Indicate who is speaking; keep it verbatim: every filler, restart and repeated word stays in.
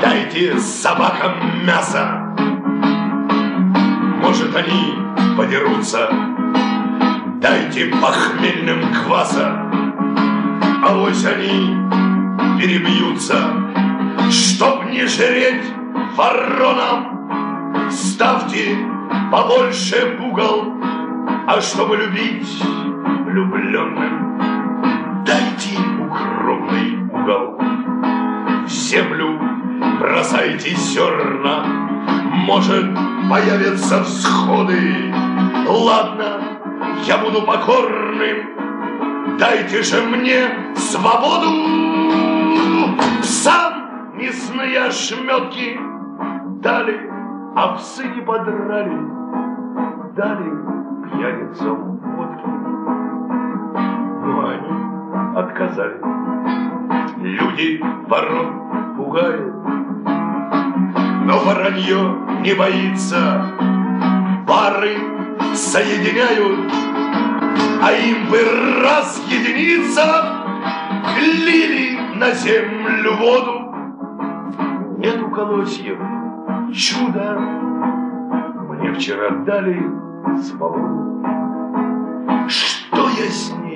Speaker 1: Дайте собакам мясо, может, они подерутся. Дайте похмельным кваса, авось они перебьются. Чтоб не жреть воронам, ставьте побольше пугал. А чтобы любить влюбленным, дайте укромный угол. В землю бросайте зерна, может, появятся всходы. Ладно, я буду покорным, дайте же мне свободу. Псам мясные ошметки дали, а псы не подрали. Дали пьяницам водки, но они отказали. Люди ворон пугают, но воронье не боится. Пары соединяют, а им бы разъединиться. Лили на землю воду, нету колосьев, чудо. Мне вчера дали свободу. Что я с ней